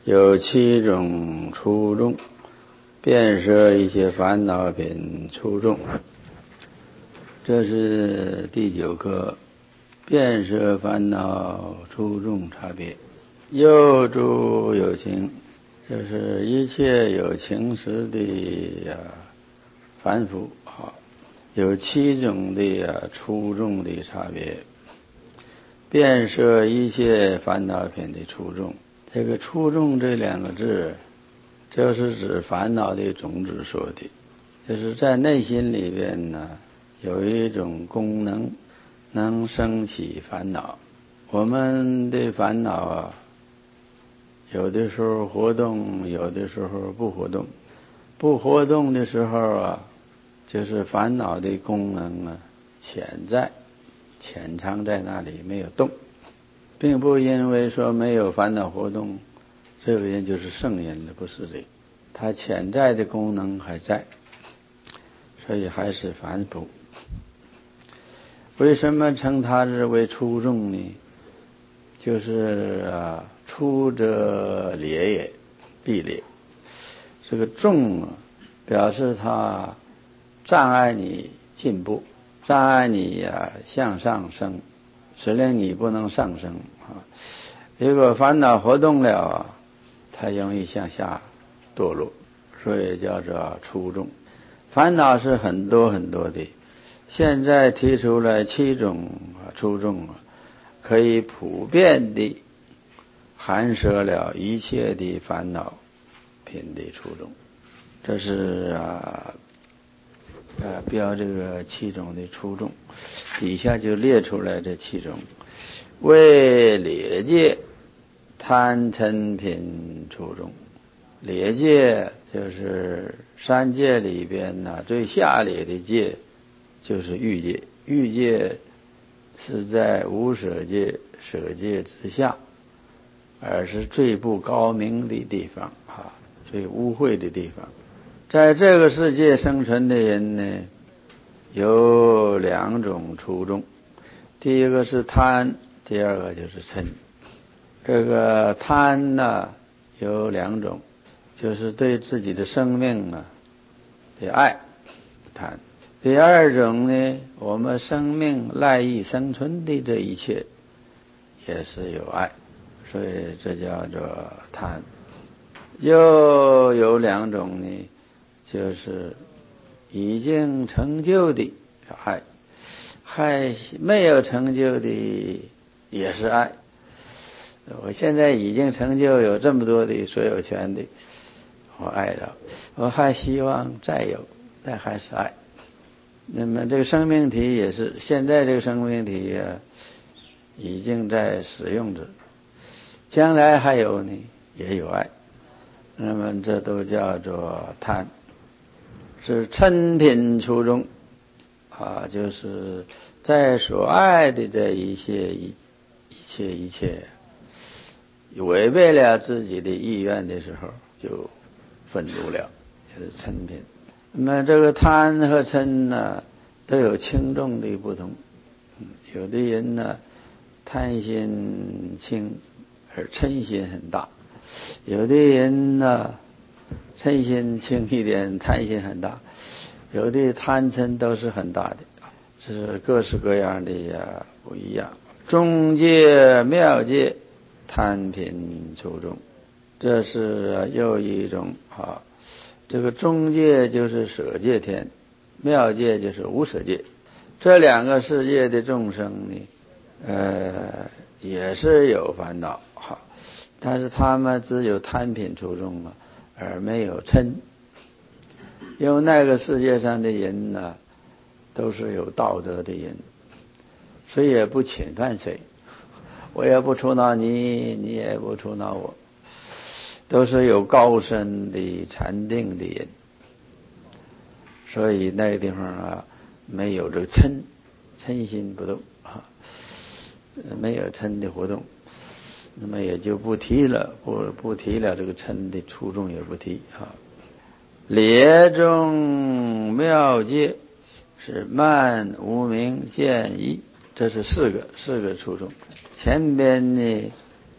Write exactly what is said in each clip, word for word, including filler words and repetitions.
有七种初众，遍摄一切烦恼品初众。这是第九课，遍摄烦恼初众差别。又诸有情，就是一切有情识的、啊、凡夫啊，有七种的、啊、初众的差别。遍摄一切烦恼品的初众，这个初众这两个字，就是指烦恼的种子说的，就是在内心里边呢，有一种功能能生起烦恼。我们的烦恼啊，有的时候活动，有的时候不活动。不活动的时候啊，就是烦恼的功能啊潜在潜藏在那里没有动，并不因为说没有烦恼活动，这个人就是圣人了，不是的，他潜在的功能还在，所以还是凡夫。为什么称他是为初众呢？就是啊，初者劣也，必劣。这个众啊，表示他障碍你进步，障碍你啊向上升，使令你不能上升啊。如果烦恼活动了啊，它容易向下堕落，所以叫做初众。烦恼是很多很多的，现在提出来七种初众啊，可以普遍的含摄了一切的烦恼品的初众。这是啊啊标这个七种的初众，底下就列出来这七种。为劣界贪嗔品初众，劣界就是三界里边呢、啊、最下劣的界，就是欲界。欲界是在无舍界、舍界之下，而是最不高明的地方啊，最污秽的地方。在这个世界生存的人呢，有两种初众，第一个是贪，第二个就是嗔。这个贪呢有两种，就是对自己的生命啊的爱贪。第二种呢，我们生命赖以生存的这一切也是有爱，所以这叫做贪。又有两种呢，就是已经成就的爱，还没有成就的也是爱。我现在已经成就有这么多的所有权的，我爱了，我还希望再有，但还是爱。那么这个生命体也是，现在这个生命体啊，已经在使用着，将来还有呢，也有爱。那么这都叫做贪。是嗔品初众啊，就是在所爱的这一切一一切一切违背了自己的意愿的时候，就愤怒了，就是嗔品。那么这个贪和嗔呢，都有轻重的不同。有的人呢，贪心轻，而嗔心很大；有的人呢，嗔心轻一点，贪心很大；有的贪嗔都是很大的，是各式各样的呀，不一样。中界妙界贪品初众，这是又一种啊。这个中界就是舍界天，妙界就是无舍界。这两个世界的众生呢，呃，也是有烦恼哈，但是他们只有贪品初众啊，而没有嗔。因为那个世界上的人呢，都是有道德的人，谁也不侵犯谁，我也不触恼你，你也不触恼我，都是有高深的禅定的人，所以那个地方啊，没有这个嗔，嗔心不动啊，没有嗔的活动，那么也就不提了，不不提了，这个嗔的初众也不提啊。劣中妙界是慢无明见一，这是四个四个初众。前边呢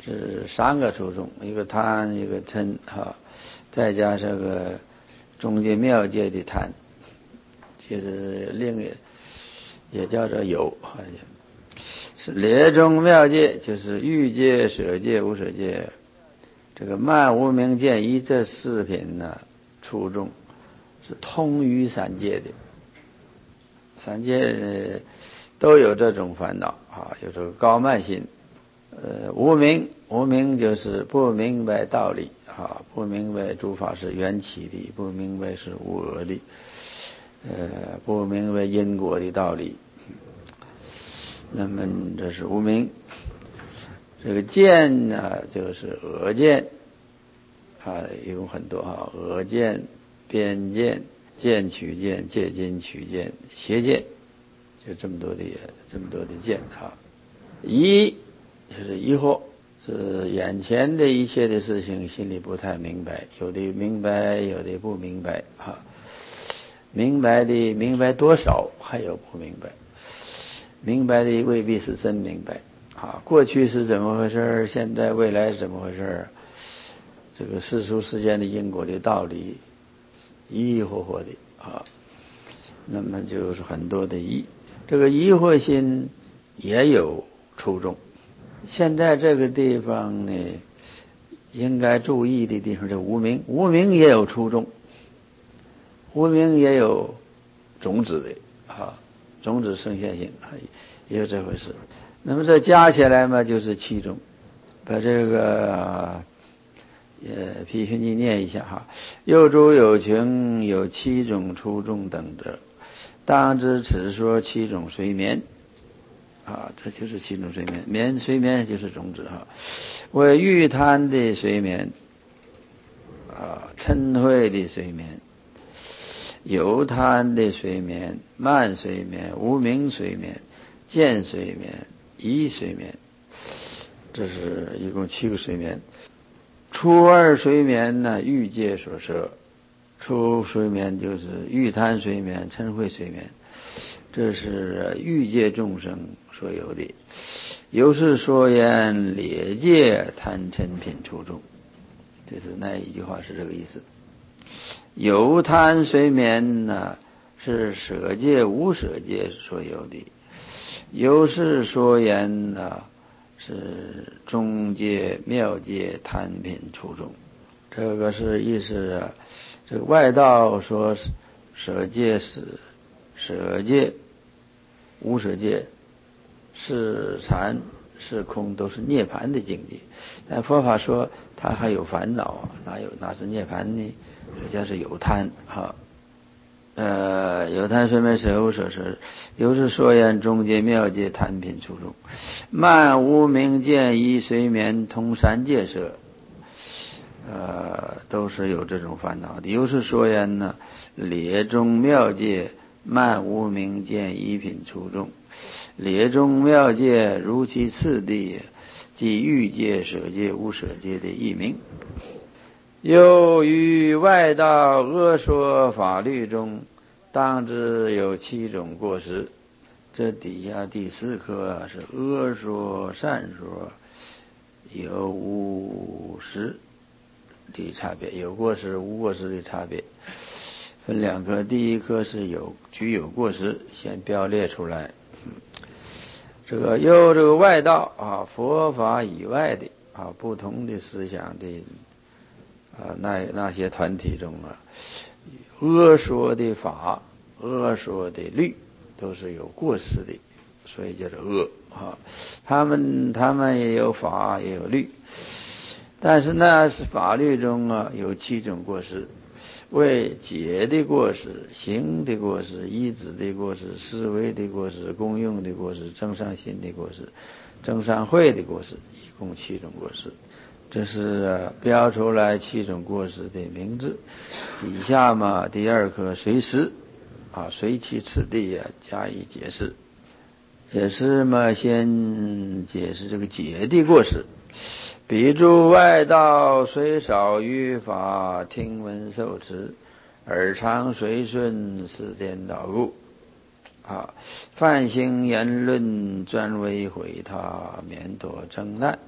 是三个初中，一个贪，一个嗔哈，再加上个中界妙界的贪，就是另也也叫做有，是列中妙界，就是欲界、舍界、无舍界，这个慢无明见一这四品呢，初中是通于三界的，三界都有这种烦恼啊，有这个高慢心。呃，无明，无明就是不明白道理啊，不明白诸法是缘起的，不明白是无我的，呃，不明白因果的道理。那么这是无明。这个见呢，就是恶见啊，一共很多啊，恶见、边见、见取见、戒禁取见、邪见，就这么多的这么多的见啊。疑就是疑惑，是眼前的一切的事情心里不太明白，有的明白，有的不明白啊。明白的明白多少，还有不明白，明白的未必是真明白啊。过去是怎么回事，现在未来是怎么回事，这个世俗世间的因果的道理疑疑惑惑的啊，那么就是很多的疑，这个疑惑心也有初中。现在这个地方呢，应该注意的地方是无明，无明也有初中，无明也有种子的啊，种子生现性也有这回事。那么这加起来嘛，就是七种。把这个呃批评你念一下哈。有诸有情，有七种初中等者，当知此说七种随眠。啊，这就是七种睡眠，眠睡眠就是种子哈。为欲贪的睡眠，啊，嗔恚的睡眠，有贪的睡眠，慢睡眠，无明睡眠，见睡眠，疑睡眠，这是一共七个睡眠。初二睡眠呢，欲界所摄，初睡眠就是欲贪睡眠、嗔恚睡眠，这是欲界众生所有的。由是说言劣界贪嗔品初中，这是那一句话是这个意思。有贪睡眠呢，是舍界无舍界所有的。由是说言呢，是中界妙界贪品初中。这个是意思，这个外道说舍界是舍界无舍界是禅是空，都是涅槃的境界。但佛法说他还有烦恼啊，哪有哪是涅槃呢？实际上是有贪哈。呃，有贪睡眠舍无舍舍，由是说言中界妙界贪品初中。慢无明见疑睡眠通三界舍，呃，都是有这种烦恼的。由是说言呢，列中妙界慢无明见疑品初中。列中妙界如其次第，即欲界、舍界、无舍界的异名。又于外道恶说法律中，当知有七种过失。这底下第四课是恶说、善说，有无失的差别，有过失、无过失的差别。分两课，第一课是有具有过失，先标列出来。这个有这个外道啊，佛法以外的啊，不同的思想的啊，那那些团体中啊，恶说的法、恶说的律，都是有过失的，所以叫做恶啊。他们他们也有法，也有律，但是呢，是法律中啊有七种过失。为解的过失、行的过失、依止的过失、思维的过失、功用的过失、增上心的过失、增上慧的过失，一共七种过失。这是标出来七种过失的名字。底下嘛，第二课随时啊，随其次第啊加以解释。解释嘛，先解释这个解的过失。彼诸外道虽少于法，听闻受持，耳常随顺，是颠倒故。啊，泛行言论专为毁他，免躲争难，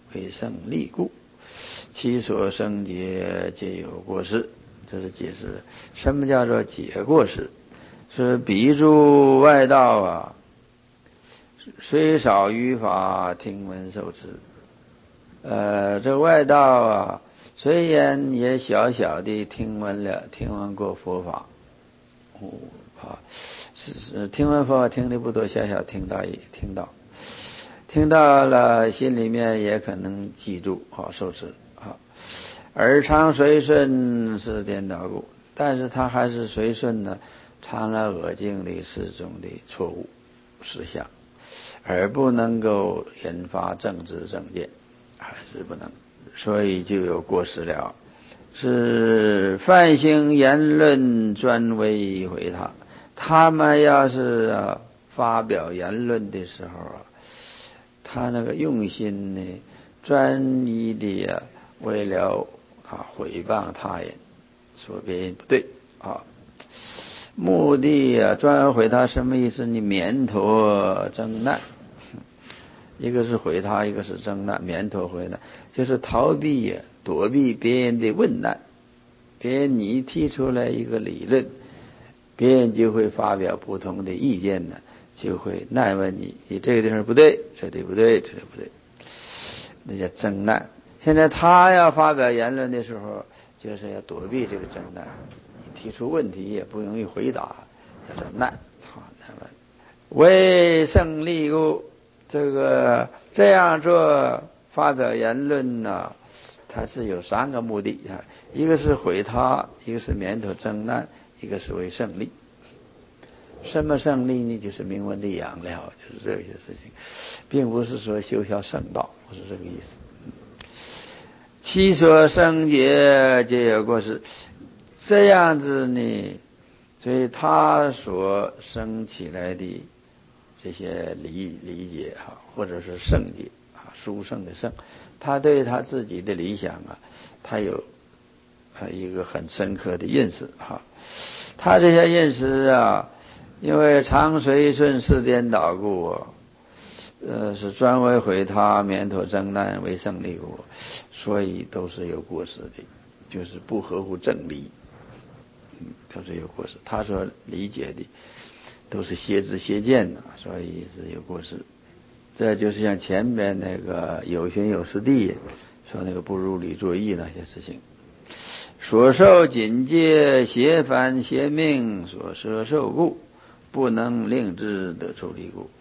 为胜利故，其所生解皆有过失。这是解释什么叫做解过失。是彼诸外道啊，虽少于法，听闻受持。呃，这外道啊，虽然也小小的听闻了，听闻过佛法，哦啊，是是听闻佛法听的不多，小小听到也听到，听到了，心里面也可能记住啊，受持啊。耳常随顺是颠倒故，但是他还是随顺呢，常了恶境的四种的错误思想，而不能够引发正知正见，还是不能，所以就有过失了。是泛行言论专为毁他，他们要是、啊、发表言论的时候啊，他那个用心呢，专一的啊，为了啊毁谤他人，说别人不对啊，目的啊专毁他，什么意思？你免脱征难，一个是毁他，一个是征难，免脱毁难，就是逃避呀、啊，躲避别人的问难。别人你提出来一个理论，别人就会发表不同的意见呢，就会难问你，你这个地方不对，这里不对，这里不对，那叫征难。现在他要发表言论的时候，就是要躲避这个征难，你提出问题也不容易回答，叫做难。好，难问。为胜利故，这个这样做发表言论呢，它是有三个目的啊，一个是毁他，一个是免脱征难，一个是为胜利。什么胜利呢？就是名闻利养了，就是这些事情，并不是说修效圣道，不是这个意思。其所生解皆有过失，这样子呢，所以他所生起来的这些理理解哈，或者是圣解啊，殊胜的圣，他对他自己的理想啊，他有啊一个很深刻的认识哈。他这些认识啊，因为常随顺势颠倒故，呃，是专为毁他，免脱征难，为胜利故，所以都是有过失的，就是不合乎正理，嗯，都是有过失。他所理解的都是邪知邪见的，所以是有过失。这就是像前面那个有学有师弟说那个不如理作意那些事情。所受警戒，邪凡邪命所摄受故，不能令之得出离故。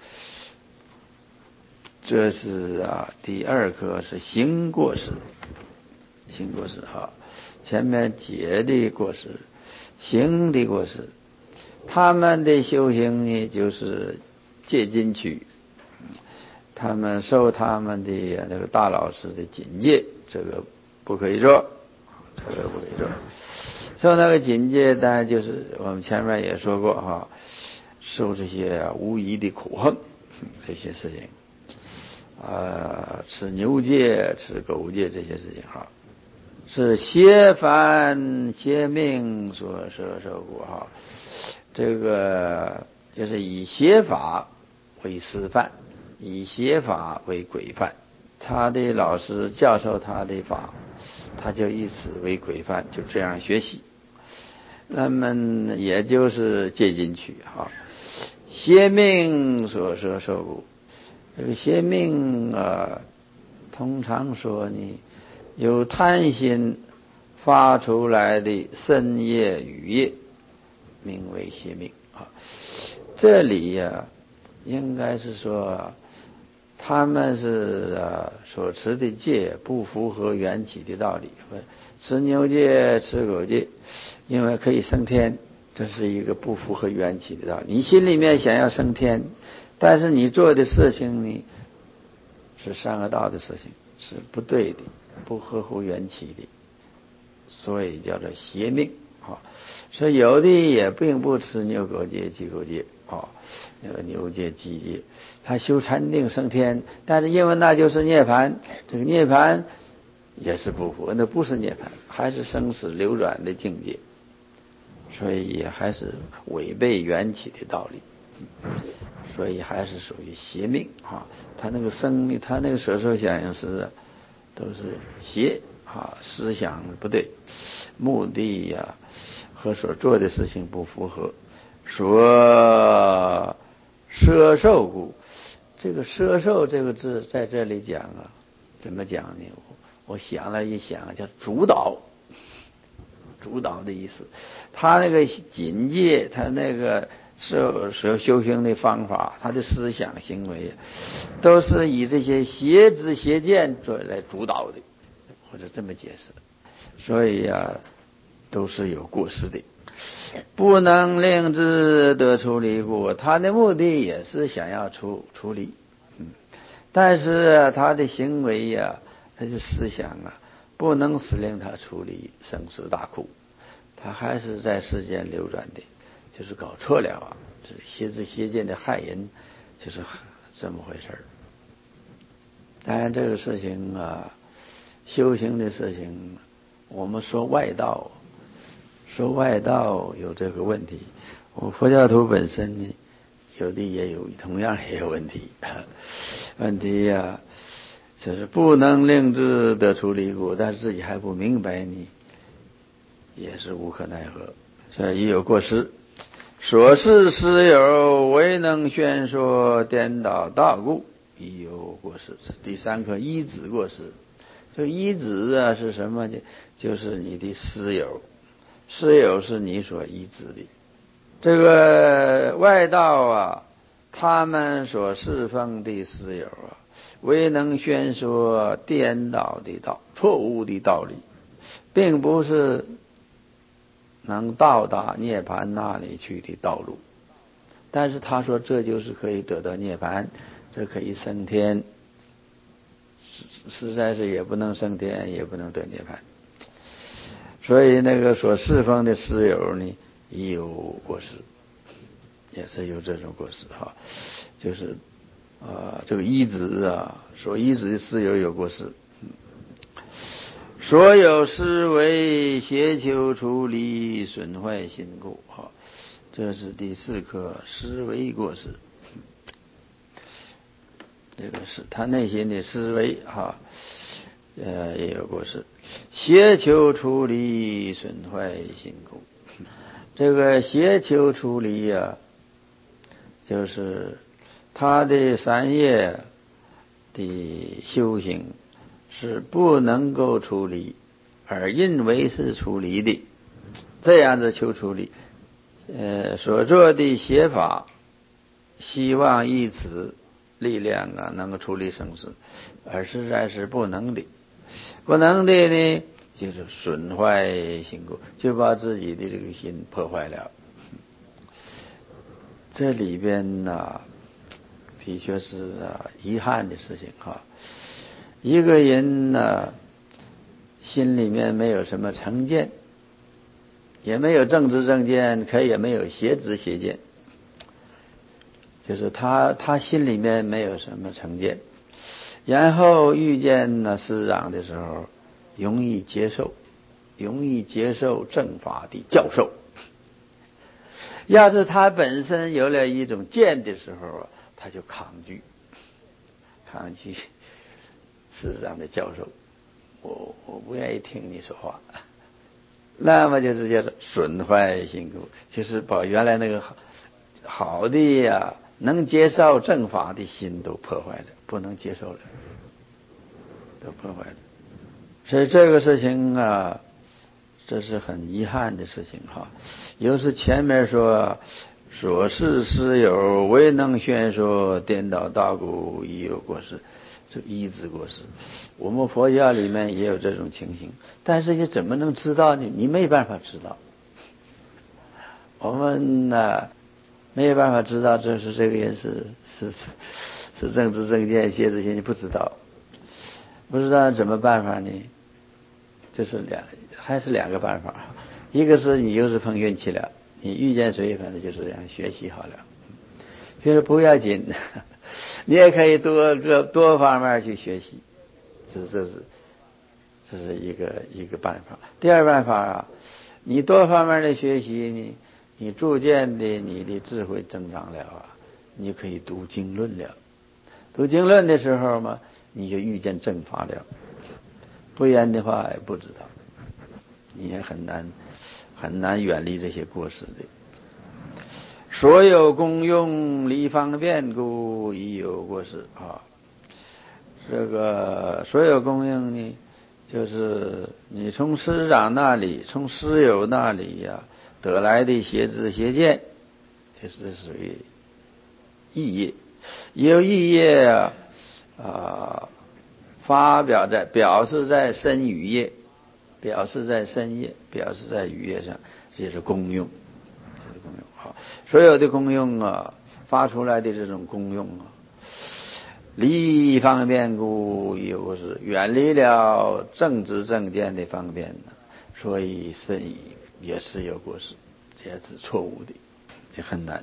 这是啊，第二课是行过失，行过失哈。前面解的过失，行的过失。他们的修行呢，就是戒禁取，他们受他们的那个大老师的警戒，这个不可以做，这个不可以做。受那个警戒，当然就是我们前面也说过哈，受这些无疑的苦恨，这些事情。呃，吃牛戒、吃狗戒这些事情哈，是邪凡邪命所摄受故哈。这个就是以邪法为师范，以邪法为规范。他的老师教授他的法，他就以此为规范，就这样学习。那么也就是戒禁取哈，邪命所摄受故。这个邪命啊，通常说呢，有贪心发出来的身业语业，名为邪命啊。这里呀、啊，应该是说他们是啊所持的戒不符合缘起的道理，吃牛戒、吃狗戒，因为可以升天，这是一个不符合缘起的道理。你心里面想要升天，但是你做的事情呢，是善恶道的事情，是不对的，不合乎缘起的，所以叫做邪命啊。所以有的也并不吃牛狗戒、鸡狗戒啊，那个牛戒、鸡戒，他修禅定升天，但是因为那就是涅槃，这个涅槃也是不符，那不是涅槃，还是生死流转的境界，所以也还是违背缘起的道理。所以还是属于邪命啊！他那个生命，他那个舍受想行识， 都是邪啊，思想不对，目的呀、啊、和所做的事情不符合，所摄受故。这个摄受这个字在这里讲啊，怎么讲呢？我我想了一想，叫主导，主导的意思。他那个境界，他那个是所修行的方法，他的思想行为，都是以这些邪知邪见作来主导的，或者这么解释。所以啊，都是有过失的，不能令之得出离故。他的目的也是想要出出离，嗯，但是啊，他的行为呀、啊，他的思想啊，不能使令他出离生死大苦，他还是在世间流转的，就是搞错了啊，这是邪知邪见的害人，就是这么回事儿。当然，这个事情啊，修行的事情。我们说外道，说外道有这个问题，我佛教徒本身呢，有的也有同样也有问题。问题呀、啊，就是不能令之得出离故，但是自己还不明白呢，也是无可奈何，所以也有过失。所是师友未能宣说颠倒大故，亦有过失。第三课依止过失。这依止啊是什么呢？就是你的师友，师友是你所依止的。这个外道啊，他们所侍奉的师友啊，未能宣说颠倒的道、错误的道理，并不是能到达涅槃那里去的道路。但是他说这就是可以得到涅槃，这可以升天。实在是也不能升天，也不能得涅槃，所以那个所侍奉的师友呢，也有过失，也是有这种过失哈，就是啊、呃，这个依止啊，所依止的师友有过失，所有师为邪求出离，损坏心故哈，这是第四课思维过失。这个是他内心的思维哈，呃，也有过失，邪求出离，损坏心故。这个邪求出离呀、啊，就是他的三业的修行是不能够出离，而认为是出离的，这样子求出离，呃，所做的邪法，希望以此力量啊，能够处理生死，而实在是不能的。不能的呢，就是损坏心故，就把自己的这个心破坏了。这里边呢、啊，的确是啊遗憾的事情哈。一个人呢、啊，心里面没有什么成见，也没有正知正见，可也没有邪知邪见。就是他他心里面没有什么成见，然后遇见呢师长的时候，容易接受，容易接受正法的教授。要是他本身有了一种见的时候，他就抗拒，抗拒师长的教授，我我不愿意听你说话。那么就直接损坏心故，就是把原来那个好好的呀。能接受正法的心都破坏了，不能接受了，都破坏了。所以这个事情啊，这是很遗憾的事情哈。又是前面说所是师友未能宣说颠倒大故，亦有过失，这依止过失。我们佛教里面也有这种情形，但是你怎么能知道呢？你没办法知道。我们呢、啊？没有办法知道这是这个人是是是正知正见邪知邪见，不知道，不知道怎么办法呢？这是两还是两个办法，一个是你又是碰运气了，你遇见谁反正就是这样学习好了，就是不要紧，你也可以多个多方面去学习，这这是这是一个一个办法。第二办法啊，你多方面的学习呢。你逐渐的，你的智慧增长了啊，你可以读经论了。读经论的时候嘛，你就遇见正法了。 不然的话也不知道，你也很难很难远离这些过失的。所有功用离方便故，亦有过失啊。这个所有功用呢，就是你从师长那里、从师友那里呀、啊、得来的邪知邪见，这是属于意业。有意业啊，啊，发表在表示在身语业，表示在身业，表示在语业上，这是功用，这是功用。好，所有的功用啊，发出来的这种功用啊，离方便故，有是远离了正知正见的方便呢，所以身语也是有过失，这是错误的，也很难。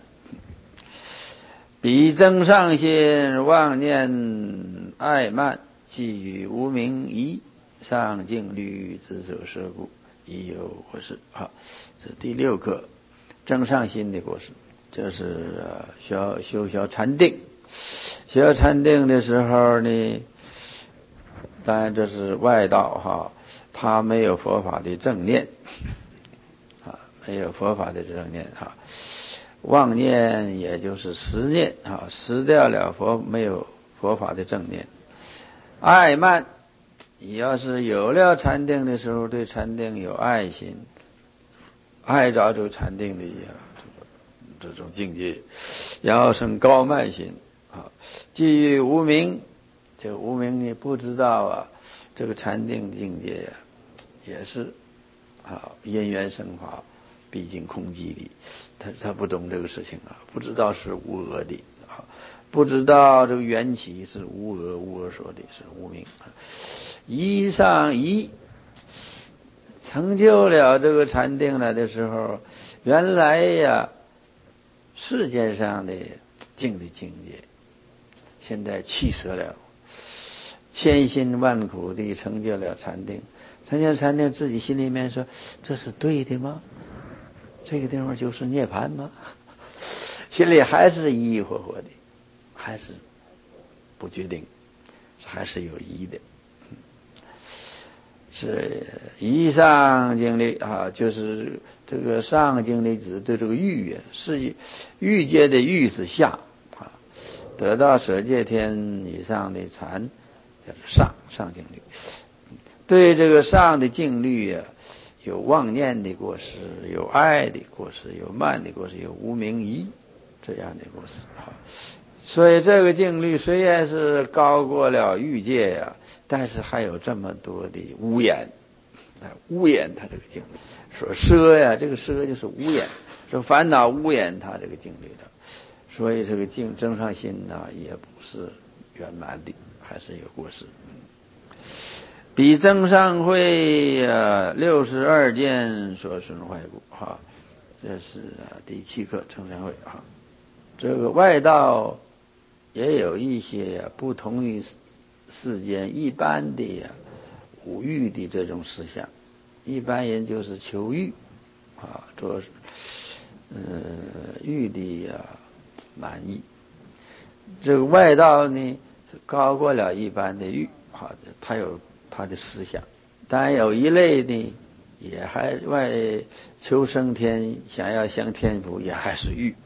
彼增上心妄念爱慢，寄于无明疑，上净律自所摄故，亦有过失。好，这第六课增上心的过失，这是修修修禅定。修禅定的时候呢，当然这是外道哈，他没有佛法的正念啊，没有佛法的正念哈。妄念也就是实念啊，失掉了佛没有佛法的正念。爱慢，你要是有了禅定的时候，对禅定有爱心，爱着这个禅定的这种境界，然后生高慢心啊。基于无明，这个无明你不知道啊，这个禅定境界呀、啊，也是啊因缘生法。毕竟空寂的，他他不懂这个事情啊，不知道是无我的啊，不知道这个缘起是无我，无我说的是无明。一上一成就了这个禅定了的时候，原来呀世界上的境的境界，现在弃舍了，千辛万苦地成就了禅定，成就禅定，自己心里面说这是对的吗？这个地方就是涅槃吗？心里还是疑疑惑惑的，还是不决定，还是有疑的。是疑上经历啊，就是这个上经历指对这个欲啊，是欲界的欲是下啊，得到舍界天以上的禅叫做上上经历。对这个上的境律啊，有妄念的过失，有爱的过失，有慢的过失，有无明疑这样的过失。所以这个境律虽然是高过了欲界呀、啊，但是还有这么多的污染，污染它这个境律。说奢呀，这个奢就是污染，说烦恼污染它这个境律的。所以这个境增上心呢，也不是圆满的，还是有过失。彼增上会呃六十二件所损坏故哈，这是第七课增上会哈。这个外道也有一些不同于世间一般的呀五欲的这种思想，一般人就是求欲啊，做呃欲的呀满意。这个外道呢是高过了一般的欲啊，他有他的思想，当然有一类呢，也还外求升天，想要享天福，也还是欲。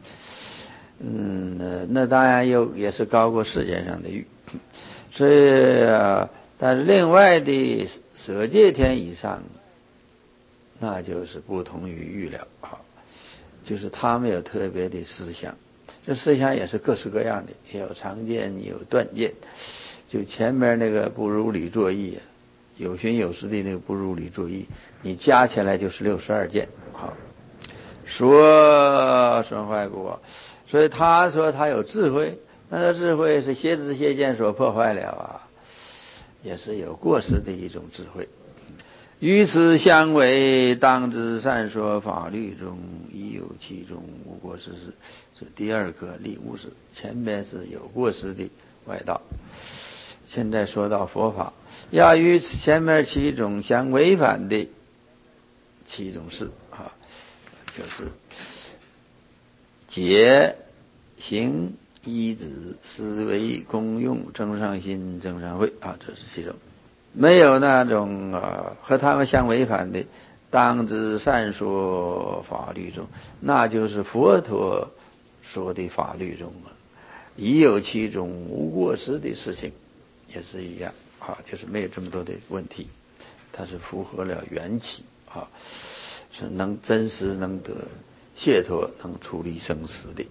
嗯，那当然又也是高过世间上的欲。所以、啊，但是另外的舍界天以上，那就是不同于欲了啊，就是他们有特别的思想。这思想也是各式各样的，也有常见，有断见。就前面那个不如理作意，有寻有实的那个不如理作意，你加起来就是六十二件。好，说损坏故，所以他说他有智慧，那个智慧是邪知邪见所破坏了啊，也是有过失的一种智慧。与此相违，当知善说法律中亦有其中无过失事。是第二课立无事，前面是有过失的外道，现在说到佛法，要与前面其中相违反的其中事啊，就是解行依止思维功用增上心增上慧啊，这是其中。 没有那种啊和他们相违反的，当知善说法律中，那就是佛陀说的法律中啊，已有其中无过失的事情，也是一样啊，就是没有这么多的问题，它是符合了缘起啊，是能真实能得解脱，能处理生死的。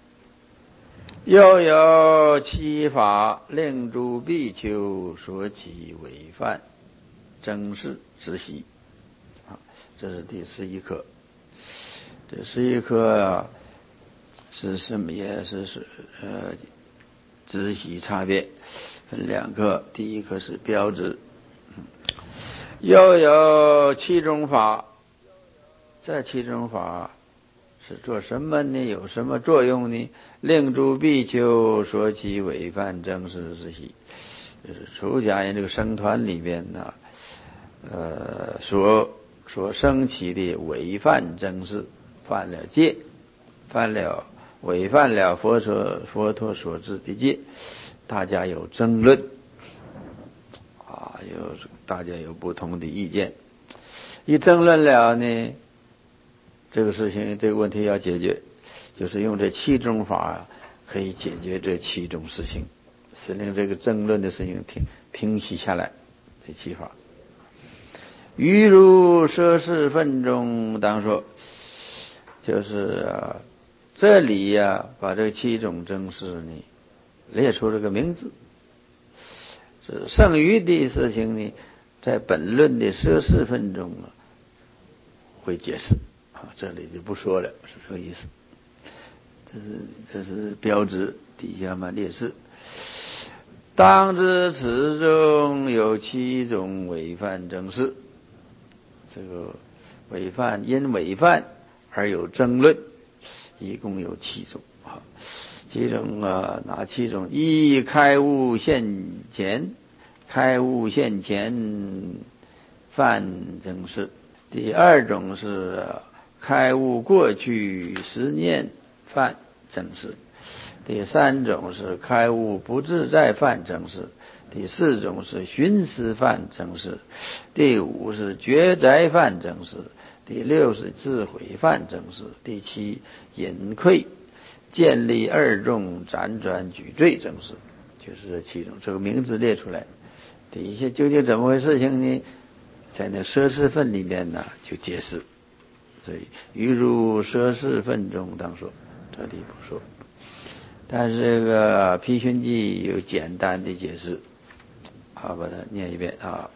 又有七法令诸比丘说其违犯争事之习啊，这是第十一课。这十一课啊，是什么？也是是呃，知习差别分两课。第一课是标志，又有七种法，这七种法是做什么呢？有什么作用呢？令诸比丘说其违犯争事之习，就是出家人这个僧团里边呢，呃，所所生起的违犯争事，犯了戒，犯了违反了佛所佛陀所制的戒，大家有争论啊，有大家有不同的意见，一争论了呢，这个事情这个问题要解决，就是用这七种法可以解决这七种事情，使令这个争论的事情平平息下来。这七法，于如舍事分中当说，就是啊，这里呀、啊、把这七种争事呢列出了个名字，是剩余的事情呢，在本论的舍事分中啊会解释啊，这里就不说了，是这个意思。这是这是标志，底下嘛列示。当知此中有七种违犯争事，这个违犯因违犯而有争论，一共有七种啊。其中啊哪七种？一开悟现前，开悟现前犯争事。第二种是开悟过去十念犯争事。第三种是开悟不自在犯争事。第四种是寻思犯争事。第五是觉宅犯争事。第六是自毁犯争事。第七隐愧建立二众辗转举罪争事，就是这七种，这个名字列出来，底下究竟怎么回事情呢？在那舍事分里面呢就解释，所以于如舍事分中当说，这里不说，但是这个毗熏记有简单的解释，好，把它念一遍啊。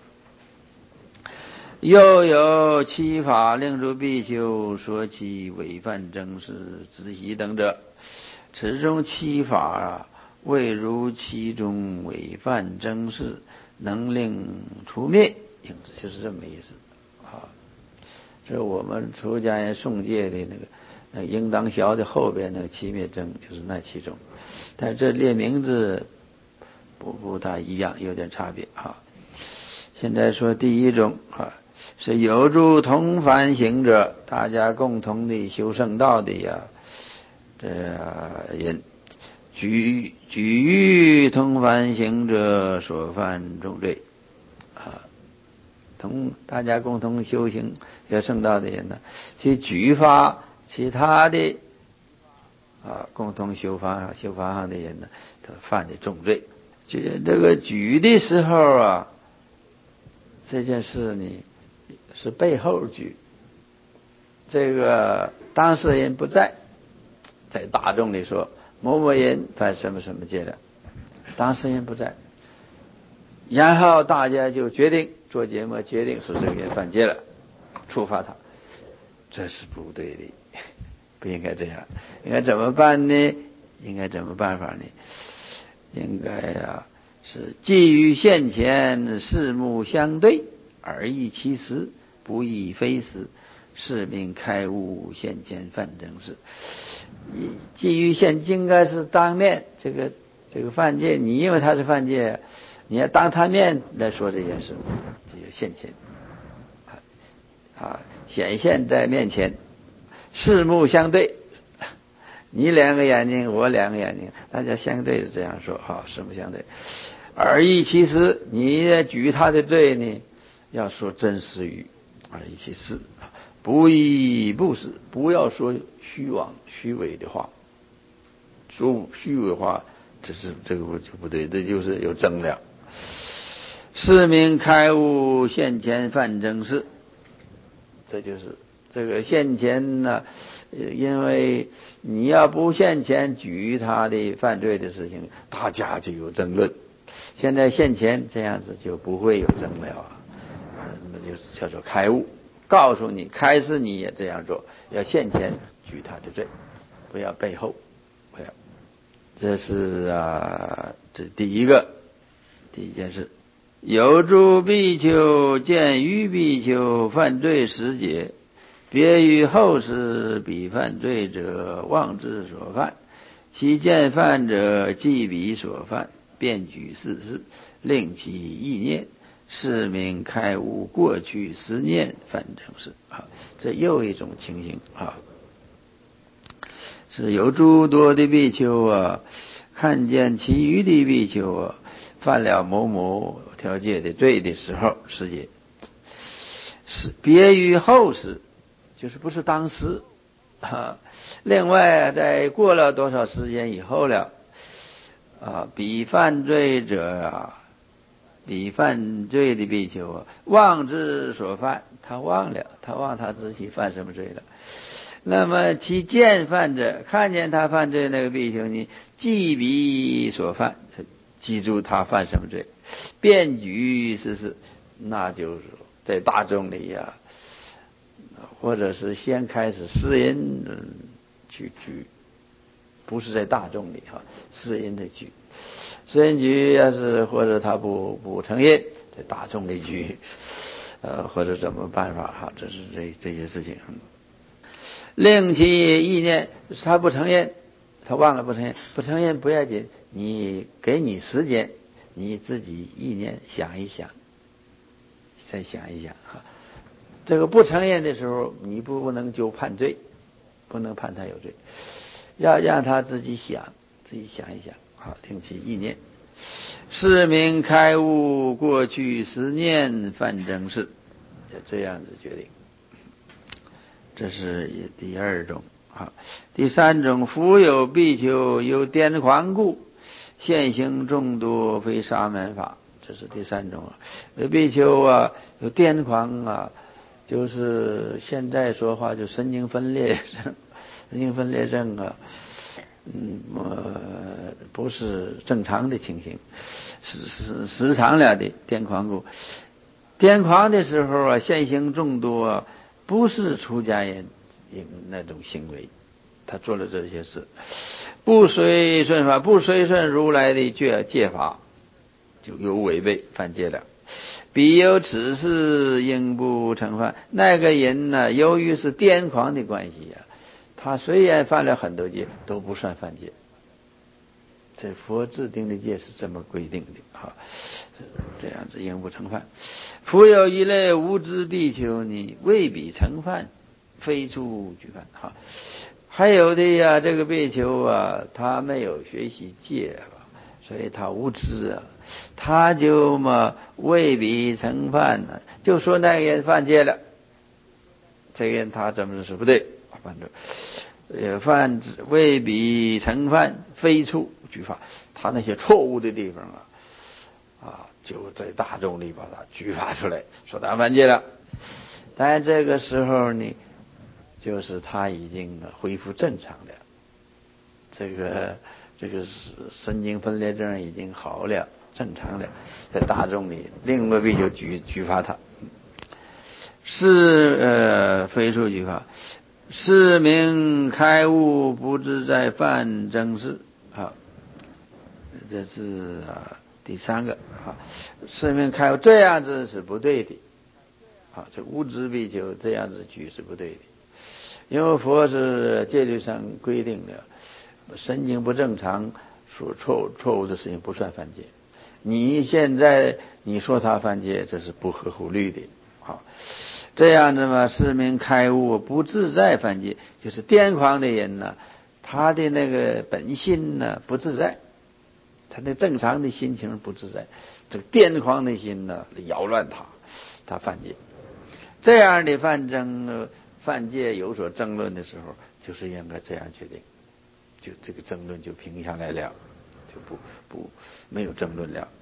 又有七法令诸比丘说其违犯争事之习等者，此中七法啊，未如其中违犯争事，能令除灭，就是这么意思啊。这我们出家人诵戒的那个那个应当晓的后边那个七灭争，就是那七种，但这列名字不不大一样，有点差别啊。现在说第一种啊，是有助同凡行者，大家共同的修圣道的呀，这人举举欲同凡行者所犯重罪啊，同大家共同修行学圣道的人呢，去举发其他的啊共同修法修法上的人呢，他犯的重罪。举这个举的时候啊，这件事呢是背后举，这个当事人不在，在大众里说某某人犯什么什么戒了，当事人不在，然后大家就决定做节目，决定是这个人犯戒了，处罚他，这是不对的，不应该这样。应该怎么办呢？应该怎么办法呢？应该啊是基于现前事目相对，而异其时，不亦非时，是名开悟现前犯争事。基于现应该是当面这个这个犯戒，你因为他是犯戒，你要当他面来说这件事，这就现前啊，显现在面前，事目相对。你两个眼睛，我两个眼睛，大家相对是这样说哈，事目相对。 而意其实，你举他的罪呢，要说真实语，而意其实，不以不实，不要说虚妄虚伪的话，说虚伪话，这是这个就不对，这就是有争量。是名开悟现前犯正事，这就是这个现前呢，因为你要不现前举他的犯罪的事情，大家就有争论。现在现前这样子就不会有争了，那么就是叫做开悟，告诉你，开示你也这样做，要现前举他的罪，不要背后，不要。这是啊，这第一个第一件事。有诸比丘见于比丘犯罪时节，别于后世彼犯罪者妄之所犯，其见犯者即彼所犯，便举事事，令其意念，是名开悟过去十念犯正事。啊，这又一种情形啊，是有诸多的比丘啊，看见其余的比丘啊犯了某某条戒的罪的时候，时节是别于后世，就是不是当时啊。另外，在过了多少时间以后了啊，彼犯罪者啊，彼犯罪的比丘啊，忘之所犯，他忘了，他忘他自己犯什么罪了。那么其见犯者，看见他犯罪那个比丘呢，记彼所犯，记住他犯什么罪，便举事事，那就是在大众里呀、啊，或者是先开始私人去举，不是在大众里哈、啊，私人的举，私人举要是或者他不不承认，在大众里举，呃，或者怎么办法哈、啊，这是这这些事情。令其意念，他不承认，他忘了不承认，不承认不要紧，你给你时间，你自己意念想一想，再想一想哈。这个不承认的时候，你不不能就判罪，不能判他有罪，要让他自己想，自己想一想，好，令其意念。是名开悟过去十念犯正事，就这样子决定。这是第二种啊。第三种，复有比丘有癫狂故，现行众多非沙门法，这是第三种啊。有比丘啊有癫狂啊，就是现在说话就神经分裂症，神经分裂症啊，嗯呃不是正常的情形，是是时常了的癫狂故。癫狂的时候啊，现行众多啊，不是出家人那种行为，他做了这些事，不随顺法，不随顺如来的戒戒法，就有违背犯戒了。彼有此事，应不成犯。那个人呢，由于是癫狂的关系啊，他虽然犯了很多戒，都不算犯戒。这佛制定的戒是这么规定的哈，这样子应不成犯。复有一类无知比丘呢，未彼成犯，非出举犯哈。还有的呀，这个比丘啊，他没有学习戒，所以他无知啊，他就嘛未彼成犯呢，就说那个人犯戒了，这个人他怎么是不对，反正。呃，犯未彼成犯，非处举法，他那些错误的地方啊，啊，就在大众里把它举发出来，说他犯戒了。但这个时候呢，就是他已经恢复正常了，这个这个神经分裂症已经好了，正常了，在大众里，另外比丘举举发他，是呃非处举法。是名开悟不自在犯正事。好，这是啊第三个啊。是名开悟这样子是不对的。好，这无知比丘这样子举是不对的，因为佛是戒律上规定的，神经不正常所错误错误的事情不算犯戒。你现在你说他犯戒，这是不合乎律的。好。这样子嘛，是名开悟不自在犯戒，就是癫狂的人呢，他的那个本心呢不自在， 他那正常的心情不自在，这个癫狂的心呢扰乱他，他犯戒。这样的犯争犯戒有所争论的时候，就是应该这样决定，就这个争论就平下来了，就不不没有争论了。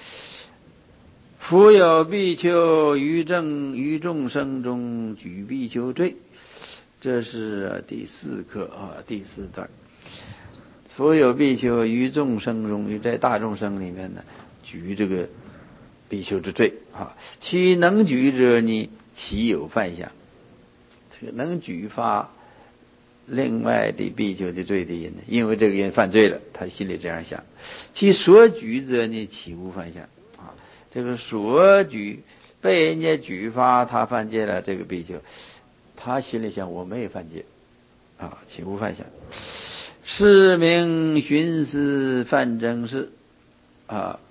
夫有比丘于正于众生中举比丘罪，这是第四课啊，第四段。夫有比丘于众生中，于在大众生里面呢，举这个比丘之罪啊，其能举者呢，其有犯相。这个能举发另外的比丘的罪的人呢，因为这个人犯罪了，他心里这样想。其所举者呢，其无犯相啊。这个所举被人家举发他犯戒了，这个比丘，他心里想我没有犯戒啊，其无犯相。是名寻思犯争事啊，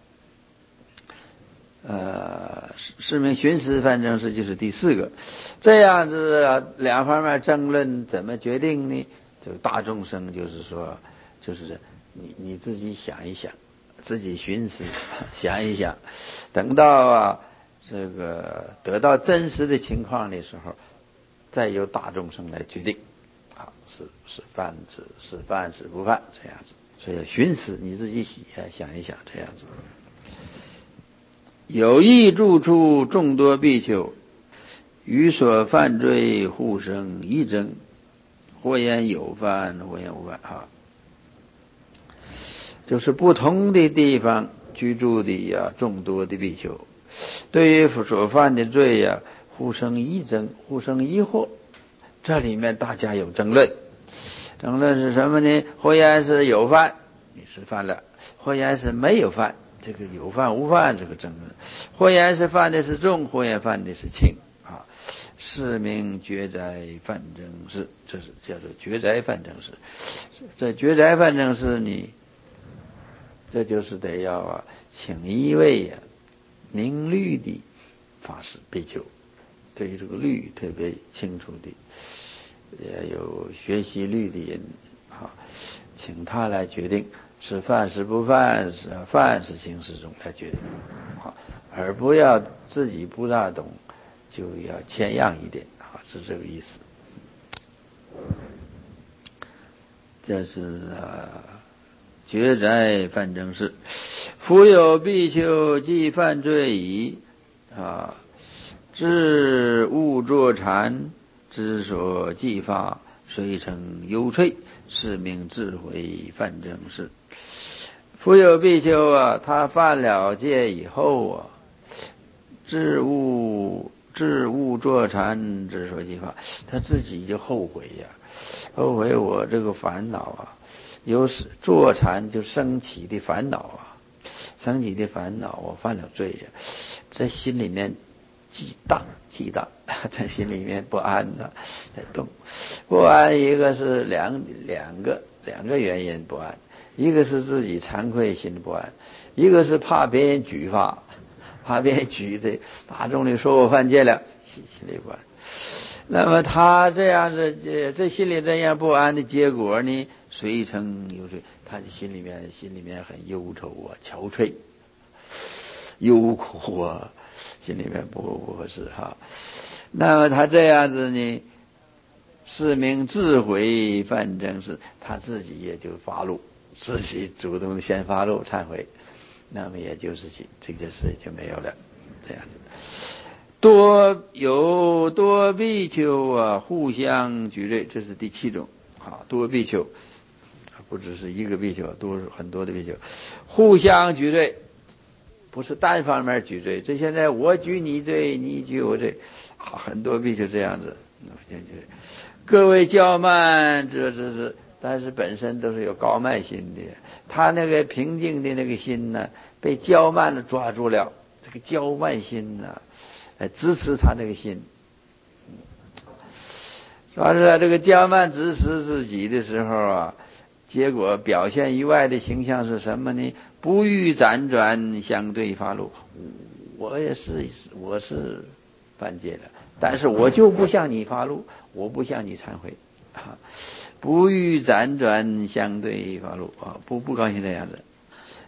呃，是名寻思犯争事就是第四个。这样子啊，两方面争论怎么决定呢？这个大众生就是说，就是你你自己想一想，自己寻思想一想，等到啊这个得到真实的情况的时候，再由大众生来决定。啊，是是犯是是犯是不犯这样子，所以寻思你自己想一想这样子。有意住处众多比丘，于所犯罪互生异争，或言有犯，或言无犯啊。就是不同的地方居住的呀众多的比丘，对于所犯的罪呀互生异争，互生疑惑。这里面大家有争论，争论是什么呢？或言是有犯，你是犯了；或言是没有犯，这个有犯无犯这个争论；或言是犯的是重，或言犯的是轻啊。是名绝灾犯争事，这是叫做绝灾犯争事。这绝灾犯争事呢，这就是得要啊，请一位呀、啊、明律的法师比丘。对于这个律特别清楚的，也有学习律的人啊，请他来决定是犯是不犯，是犯是轻是重来决定啊，而不要自己不大懂就要谦让一点啊，是这个意思。这是啊绝灾犯争事。夫有比丘既犯罪矣啊，知误作禅之所继发，虽成忧悴，是名智慧犯争事。夫有比丘啊，他犯了戒以后啊，知误知误作禅之所继发，他自己就后悔呀、啊，后悔我这个烦恼啊，有时坐禅就升起的烦恼啊，升起的烦恼，我犯了罪呀、啊，在心里面激荡激荡，在心里面不安呐、啊，在动不安。一个是两两个两个原因不安，一个是自己惭愧心不安，一个是怕别人举发，怕别人举的大众里说我犯戒了，心里不安。那么他这样子，这这心里这样不安的结果呢，随成忧悴，他的心里面心里面很忧愁啊，憔悴，忧苦啊。心里面不不合适哈，那么他这样子呢，是名智慧犯争事，他自己也就发怒，自己主动先发怒忏悔，那么也就是这件事就没有了，这样子。多有多比丘啊，互相举罪，这是第七种啊，多比丘，不只是一个比丘，多很多的比丘，互相举罪。不是单方面举罪，这现在我举你罪，你举我罪，啊、很多比丘这样子。各位骄慢，这这是，但是本身都是有高慢心的。他那个平静的那个心呢，被骄慢的抓住了，这个骄慢心呢，来支持他那个心。抓住了这个骄慢支持自己的时候啊，结果表现于外的形象是什么呢？不欲辗转相对发怒，我也是，我是犯戒了，但是我就不向你发怒，我不向你忏悔，啊、不欲辗转相对发怒啊，不不高兴这样子。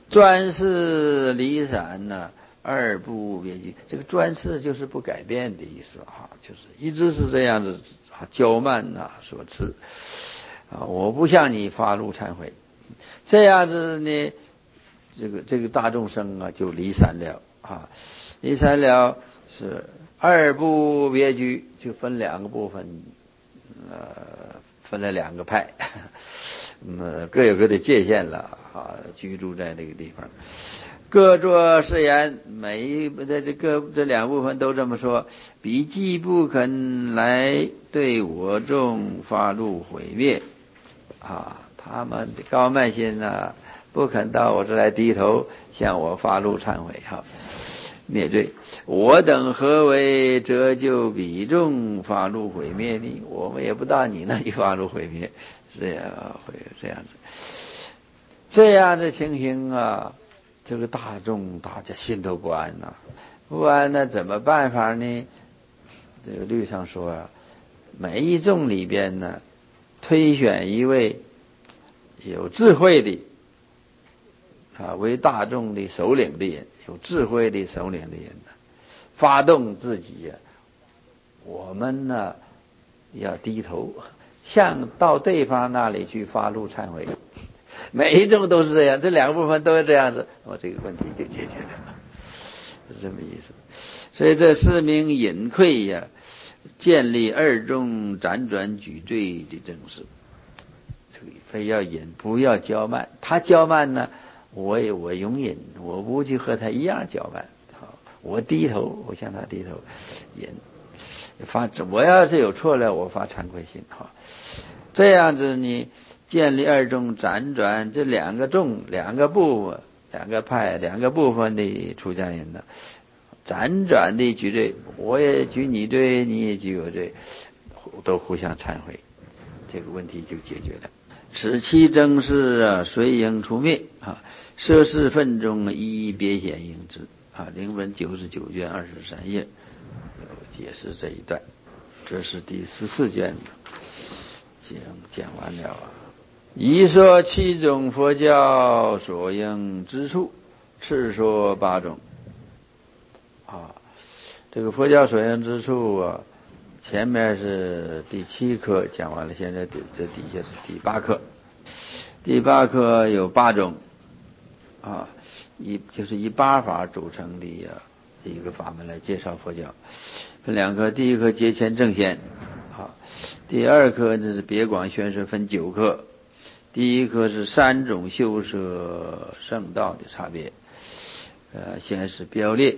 专事离散呢，二不别居。这个专事就是不改变的意思哈，就是一直是这样子啊，骄慢呐所赐啊，我不向你发怒忏悔，这样子呢，这个这个大众生啊就离散了啊，离散了是二不别居，就分两个部分，呃，分了两个派。嗯，各有各的界限了啊，居住在这个地方，各作是言，每一在这个这两部分都这么说，彼既不肯来对我众发怒毁灭啊，他们的高慢心呐、啊，不肯到我这来低头向我发怒忏悔哈、啊，灭罪。我等何为折就彼众发怒毁灭呢？我们也不到你那里发怒毁灭。这样会这样子，这样的情形啊，这个大众大家心头不安呐、啊，不安那怎么办法呢？这个律上说啊，每一众里边呢，推选一位有智慧的啊，为大众的首领的人，有智慧的首领的人呢，发动自己呀、啊，我们呢要低头。向到对方那里去发怒忏悔，每一种都是这样，这两个部分都是这样子，我、哦、这个问题就解决了，是这么意思。所以这四名隐愧呀，建立二众辗转举罪的正事，这个非要隐，不要骄慢。他骄慢呢，我也我容忍，我不去和他一样骄慢，好，我低头，我向他低头，隐。发我要是有错了，我发惭愧心哈。这样子呢，建立二众辗转这两个众、两个部分、两个派、两个部分的出家人呢，辗转的举罪，我也举你罪，你也举我罪，都互相忏悔，这个问题就解决了。此其争事啊，随应出灭啊，涉事分中一一别显应之啊，灵文九十九卷二十三页。解释这一段，这是第十四卷讲讲完了啊。一说七种佛教所应之处，次说八种啊。这个佛教所应之处啊，前面是第七课讲完了，现在这底下是第八课。第八课有八种啊，以就是以八法组成的啊这一个法门来介绍佛教。分两课，第一课节前正显，好，第二课这是别广宣说，分九课。第一课是三种修舍圣道的差别，呃，先是标列，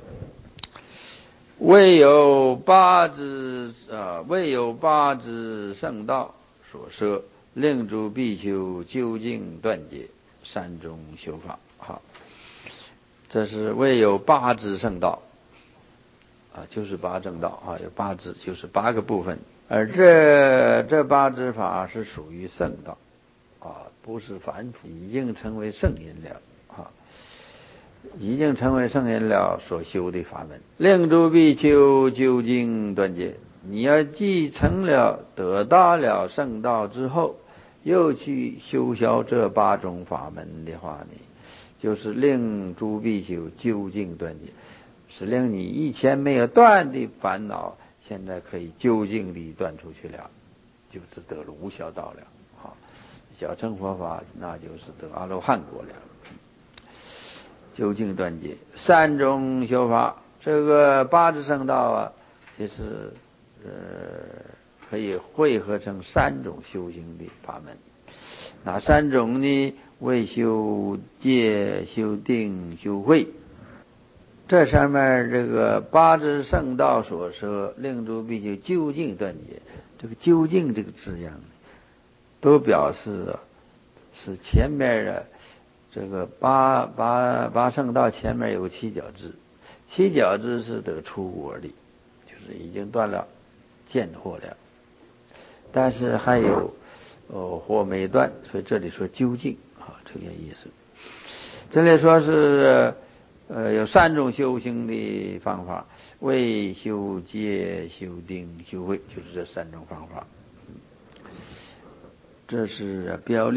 未有八支啊，未有八支圣道所摄，令诸比丘究竟断解三种修法。好，这是未有八支圣道。啊，就是八正道啊，有八支，就是八个部分，而这这八支法是属于圣道啊，不是凡夫，已经成为圣人了啊，已经成为圣人了所修的法门。令诸比丘究竟断解，你要继承了得到了圣道之后，又去修销这八种法门的话呢，就是令诸比丘究竟断解。是令你以前没有断的烦恼，现在可以究竟地断出去了，就是得了无小道了。好，小乘佛法那就是得阿罗汉果了。究竟断解三种修法，这个八支圣道啊，其实呃可以汇合成三种修行的法门。哪三种呢？为修戒、修定、修慧。这上面这个八支圣道所说，令诸比丘究竟断解，这个究竟这个字样，都表示是前面的这个八八八圣道前面有七角支，七角支是得出果的，就是已经断了见惑了，但是还有哦惑没断，所以这里说究竟啊，这个意思。这里说是。呃，有三种修行的方法，为修戒、修定、修慧，就是这三种方法。这是标列。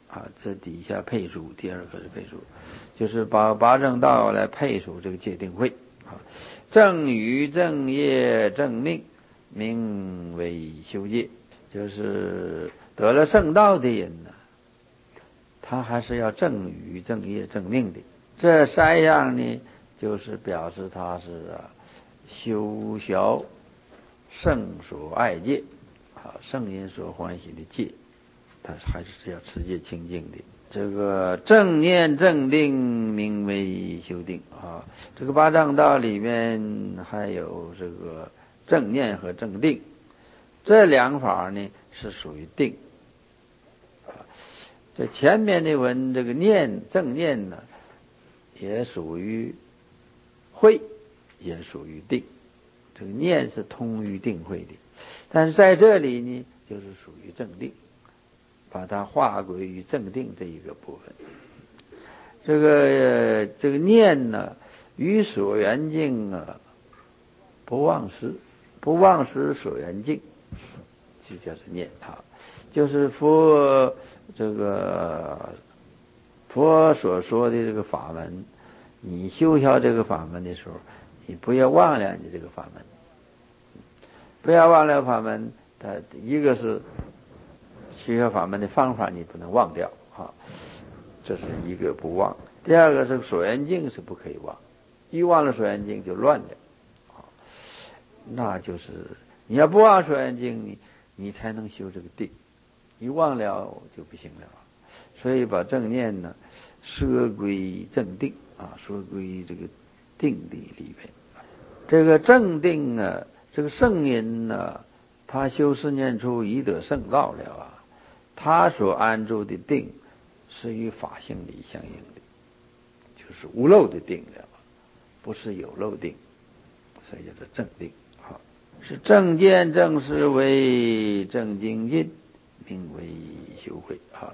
啊，这底下配属第二个是配属，就是把八正道来配属这个戒定慧啊。正语正业正命，名为修戒，就是得了圣道的人呢，他还是要正语正业正命的。这三样呢，就是表示他是啊修小圣所爱戒啊，圣人所欢喜的戒，他还是要持戒清净的。这个正念正定名为修定啊，这个八正道里面还有这个正念和正定，这两法呢是属于定啊。这前面的文这个念正念呢，也属于慧，也属于定。这个念是通于定慧的，但是在这里呢，就是属于正定，把它划归于正定这一个部分。这个这个念呢，于所缘境啊，不忘失，不忘失所缘境，这叫做念啊。就是佛这个佛所说的这个法门，你修学这个法门的时候，你不要忘了你这个法门，不要忘了法门。它一个是学习法门的方法，你不能忘掉啊，这是一个不忘。第二个是所缘境是不可以忘，一忘了所缘境就乱了啊。那就是你要不忘所缘境，你你才能修这个定，一忘了就不行了。所以把正念呢摄归正定啊，摄归这个定的里面。这个正定啊，这个圣人呢，他修四念处已得圣道了啊，他所安住的定是与法性理相应的，就是无漏的定了，不是有漏定，所以叫做正定。好，是正见正思维正精进，名为修慧啊。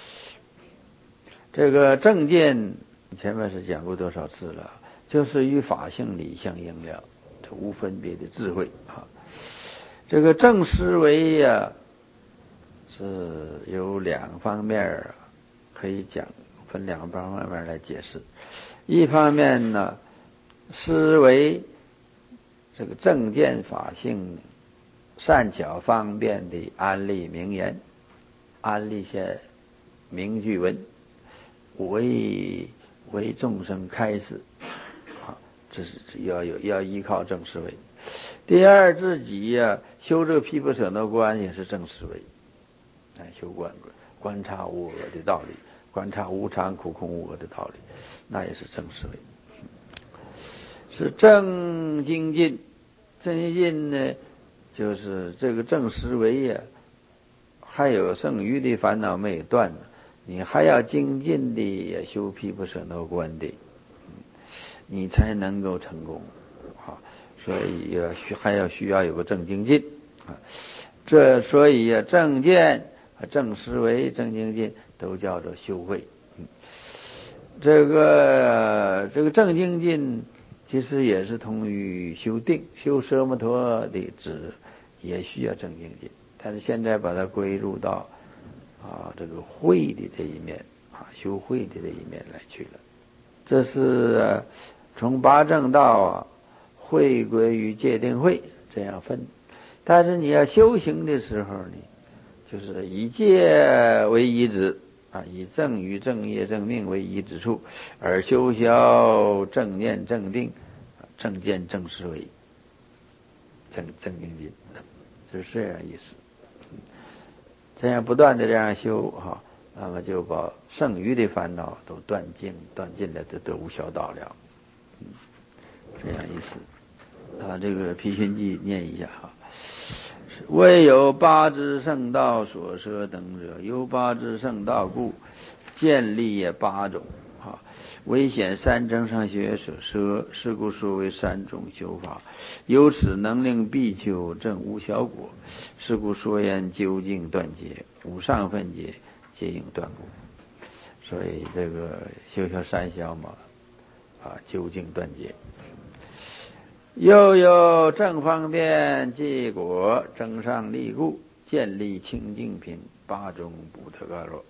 这个正见前面是讲过多少次了，就是与法性理相应了，这无分别的智慧啊。这个正思维呀，是有两方面可以讲，分两方面来解释。一方面呢，思维这个正见法性善巧方便的安立名言，安立些名句文，为为众生开示啊，这是要有要依靠正思维。第二，自己呀、啊、修这个毗婆舍那观也是正思维，哎，修观观察无我的道理，观察无常苦空无我的道理，那也是正思维。是正精进，正精进呢，就是这个正思维呀、啊，还有剩余的烦恼没有断呢，你还要精进的修毗婆舍那观的，你才能够成功啊。所以要需还要需要有个正精进啊。这所以呀、啊，正见、正思维、正精进都叫做修慧。嗯，这个这个正精进其实也是同于修定，修奢摩陀的止也需要正精进，但是现在把它归入到啊这个慧的这一面啊，修慧的这一面来去了。这是、啊、从八正道啊慧归于戒定慧这样分。但是你要修行的时候呢，就是以戒为依止啊，以正语正业正命为依止处，而修学正念正定正见正思维正正精进，就是这样意思。这样不断的这样修哈，那么就把剩余的烦恼都断尽断尽了，这都无小道了。嗯，这样意思啊。这个毗熏记念一下哈。未有八支圣道所摄等者，由八支圣道故，建立也八种啊。唯显三正上学所摄，是故说为三种修法。由此能令比丘证无小果，是故说言究竟断结，无上分解，皆应断故。所以这个修学三消嘛，啊，究竟断结。又有正方便结果，正上利故，建立清净品，八种补特伽罗。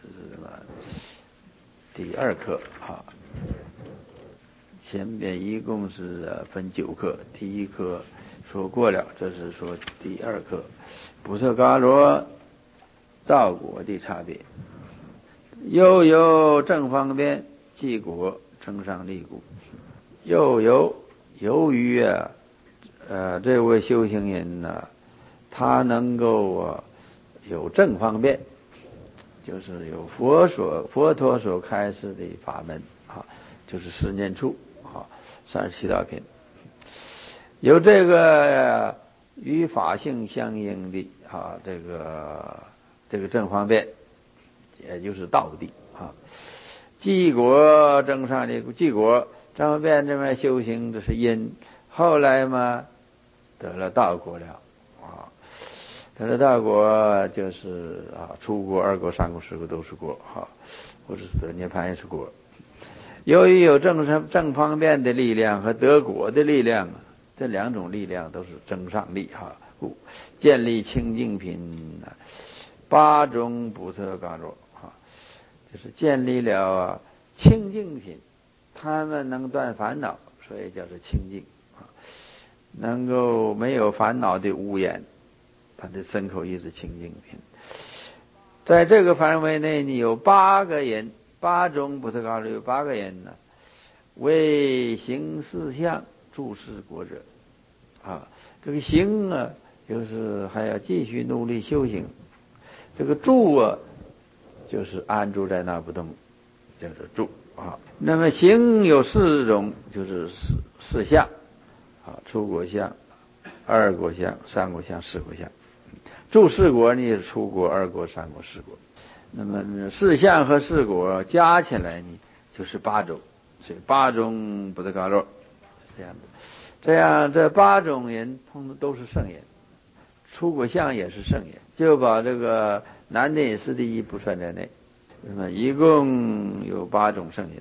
这是什么？第二课啊。前面一共是分九课，第一课说过了，这是说第二课，补特伽罗道果的差别。又有正方便即果称上利故，又有由于啊，呃，这位修行人呢、啊，他能够啊有正方便，就是有佛所佛陀所开示的法门啊，就是十念处啊，三十七道品，有这个与法性相应的啊，这个这个正方便，也就是道地啊。即果正上的即果正方便这么修行，这是因，后来嘛得了道果了啊。得了道果就是啊，出果、二果、三果、四果都是果哈，或者是涅槃也是果。由于有正正方便的力量和得果的力量，这两种力量都是增上力哈，故建立清净品八种补特伽罗哈，就是建立了啊清净品，他们能断烦恼，所以叫做清净啊，能够没有烦恼的无眼。他的身口意是清净品，在这个范围内，你有八个人，八种补特伽罗有八个人呢，为行四相注释果者啊，这个行啊，就是还要继续努力修行；这个住啊，就是安住在那不动，叫做住啊。那么行有四种，就是四四相啊，出果相、二果相、三果相、四果相。住四果呢，出果、二果、三果、四果。那么四相和四果加起来呢，就是八种，所以八种补特伽罗是这样的。这样这八种人通通都是圣人，出果相也是圣人，就把这个男的四第一不算在内。那么一共有八种圣人，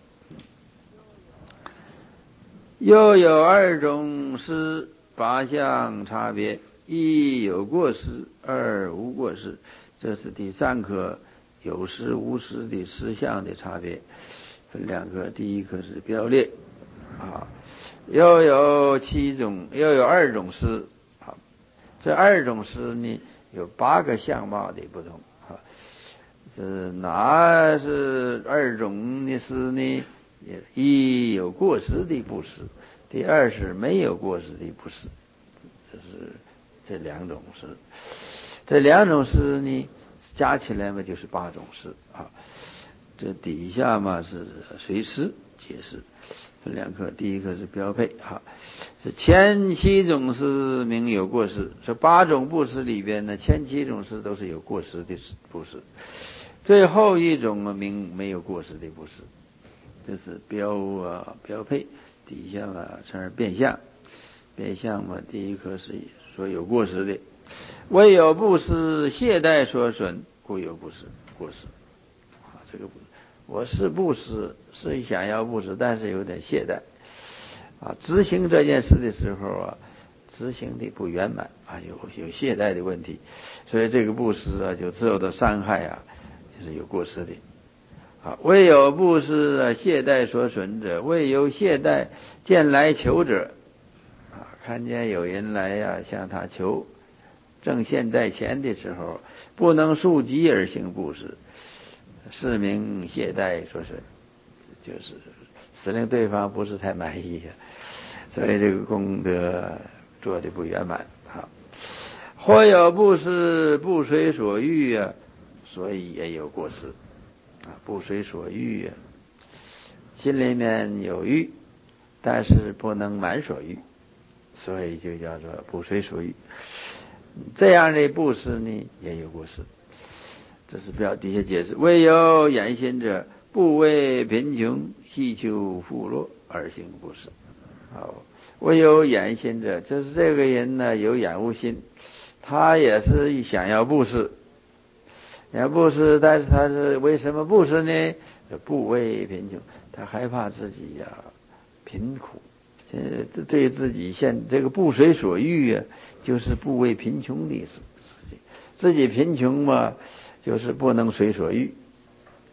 又有二种是八相差别。一有过失，二无过失，这是第三课有失无失的实相的差别。分两课，第一课是标列啊，又有七种，又有二种失啊。这二种失呢，有八个相貌的不同啊。是哪是二种的失呢？一有过失的不失，第二是没有过失的不失，这是。这两种诗，这两种诗呢，加起来嘛就是八种诗啊。这底下嘛是随诗解释，分两课，第一课是标配哈，是前七种诗名有过失，这八种不失里边呢，前七种诗都是有过失的不失，最后一种名没有过失的不失，这是标啊标配，底下嘛称是变相，变相嘛第一课是说有过失的，唯有不失懈怠所损，故有不失过失啊。这个不，我是不失，是想要不失，但是有点懈怠啊。执行这件事的时候啊，执行的不圆满啊，有有懈怠的问题，所以这个不失啊，就受到伤害啊，就是有过失的啊。唯有不失懈怠所损者，唯有懈怠见来求者。看见有人来呀、啊，向他求，正现在前的时候，不能速疾而行布施，是名懈怠所损，就是使令对方不是太满意，所以这个功德做的不圆满啊。或有不施不随所欲啊，所以也有过失啊，不随所欲啊，心里面有欲，但是不能满所欲。所以就叫做不随所欲，这样的布施呢也有过失，这是标底下解释。唯有眼心者，不为贫穷希求富乐而行布施。好，唯有眼心者，就是这个人呢有眼无心，他也是想要布施，要布施，但是他是为什么布施呢？不为贫穷，他害怕自己呀、啊、贫苦。呃，对自己现这个不随所欲啊，就是不为贫穷的事情。自己贫穷嘛，就是不能随所欲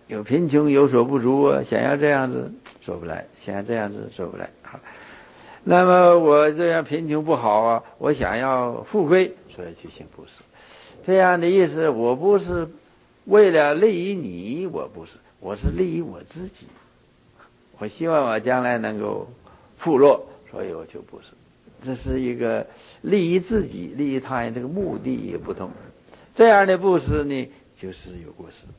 有贫穷有所不足啊，想要这样子做不来，想要这样子做不来啊。那么我这样贫穷不好啊，我想要富贵，所以去行布施。这样的意思，我不是为了利益你，我不是，我是利益我自己。我希望我将来能够富落，所以我就布施。这是一个利益自己、利益他人，这个目的也不同。这样的布施呢，就是有过失。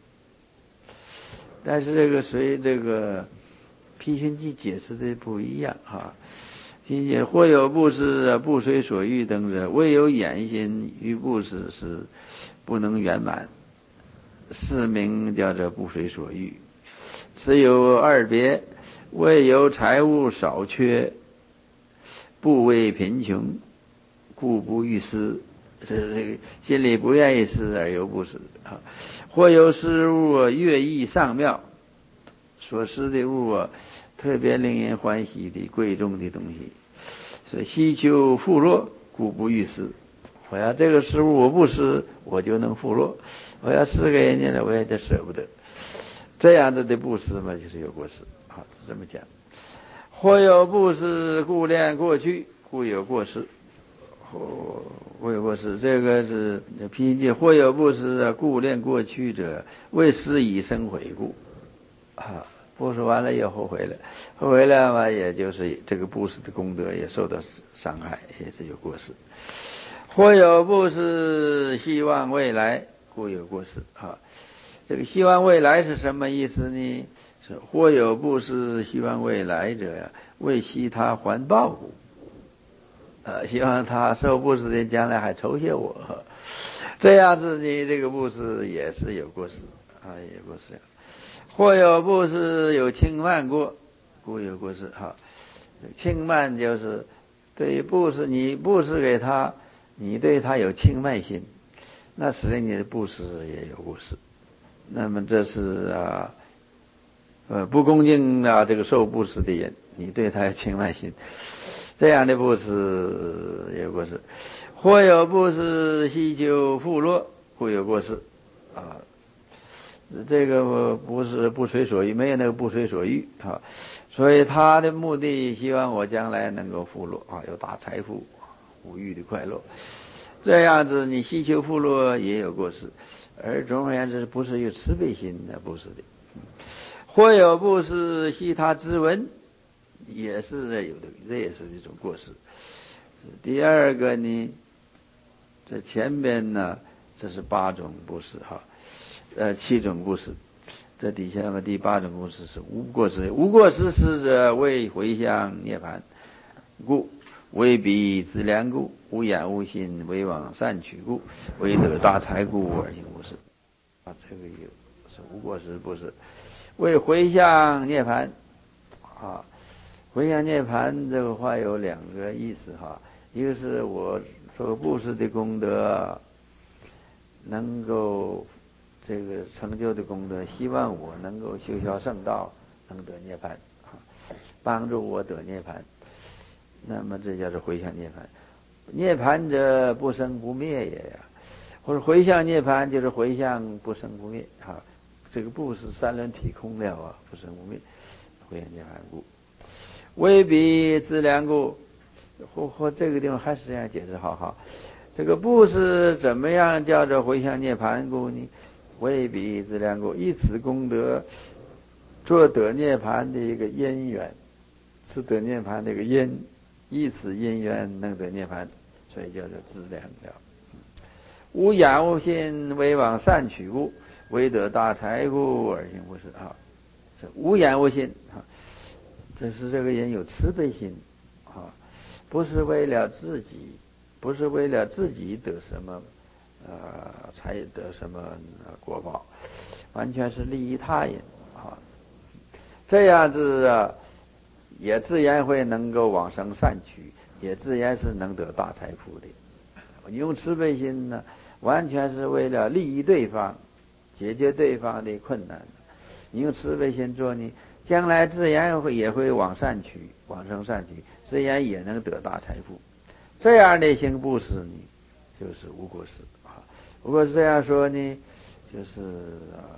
但是这个随这个批寻记解释的不一样哈。批解或有布施不随所欲等者，未有眼心于布施是不能圆满，是名叫做不随所欲。此有二别，未有财物少缺，不为贫穷，故不欲施。这这个心里不愿意施而又不施啊。或有施物乐意上妙，所施的物啊，特别令人欢喜的贵重的东西，是希求富落，故不欲施。我要这个施物我不施，我就能富落；我要施给人家呢，我也得舍不得。这样子的布施嘛，就是有过失啊，是这么讲。或有布施故恋过去，故有过失。或或有过失，这个是批记。或有布施故恋过去者，为施以生悔故啊。布施完了又后悔了，后悔了嘛，也就是这个布施的功德也受到伤害，也是有过失。或有布施希望未来，故有过失啊。这个希望未来是什么意思呢？是或有布施希望未来者呀，为希他还报故。呃，希望他受布施的将来还酬谢我，这样子呢，这个布施也是有过失啊，也有过失。或有布施有轻慢过，故有过失哈。轻慢就是对于布施，你布施给他，你对他有轻慢心，那使得你的布施也有过失。那么这是啊，呃，不恭敬啊，这个受布施的人，你对他有轻慢心。这样的布施也有过失。或有布施希求富落，故有过失啊。这个不是不随所欲，没有那个不随所欲啊，所以他的目的希望我将来能够富落啊，有大财富、无欲的快乐。这样子你希求富落也有过失，而总而言之不是有慈悲心的布施的。或有布施希他之闻，也是有的，这也是一种过失。第二个呢，在前边呢，这是八种布施哈，呃，七种布施。这底下嘛，第八种布施是无过失。无过失施者，为回向涅槃故，为彼资粮故，无眼无心，为往善取故，为得大财故而行布施。啊，这个有是无过失布施，为回向涅槃啊。回向涅槃这个话有两个意思哈，一个是我做布施的功德能够这个成就的功德，希望我能够修效圣道，能得涅槃啊，帮助我得涅槃。那么这叫做回向涅槃。涅槃者不生不灭也呀，或者回向涅槃就是回向不生不灭啊。这个不是三轮体空了啊，不生不灭，回向涅槃故。为彼资粮故，或或这个地方还是这样解释，好好。这个布施怎么样叫做回向涅槃故呢？为彼资粮故，以此功德做得涅槃的一个因缘，是得涅槃的一个因，以此因缘能得涅槃，所以叫做资粮了。无眼无心，为往善取故，为得大财故而行布施啊。这无眼无心啊。这是这个人有慈悲心啊，不是为了自己，不是为了自己得什么呃才得什么果报，完全是利益他人啊。这样子啊，也自然会能够往生善趣，也自然是能得大财富的。你用慈悲心呢，完全是为了利益对方，解决对方的困难。你用慈悲心做呢，将来自然会也会往善取，往生善取，自然也能得大财富。这样的行布施呢，就是无过失啊。不过这样说呢，就是啊，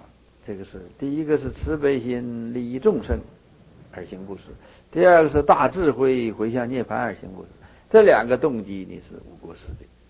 这个是第一个是慈悲心利益众生而行布施，第二个是大智慧回向涅槃而行布施。这两个动机你是无过失的。